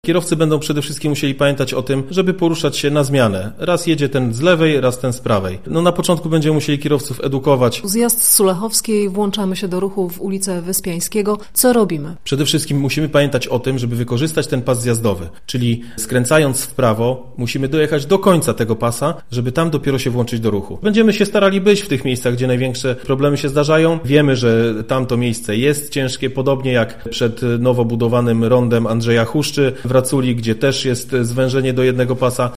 Kierowcy będą przede wszystkim musieli pamiętać o tym, żeby poruszać się na zmianę. Raz jedzie ten z lewej, raz ten z prawej. Na początku będziemy musieli kierowców edukować. Zjazd z Sulechowskiej, włączamy się do ruchu w ulicę Wyspiańskiego. Co robimy? Przede wszystkim musimy pamiętać o tym, żeby wykorzystać ten pas zjazdowy, czyli skręcając w prawo musimy dojechać do końca tego pasa, żeby tam dopiero się włączyć do ruchu. Będziemy się starali być w tych miejscach, gdzie największe problemy się zdarzają. Wiemy, że tamto miejsce jest ciężkie, podobnie jak przed nowo budowanym rondem Andrzeja Huszczy w Raculi, gdzie też jest zwężenie do jednego pasa.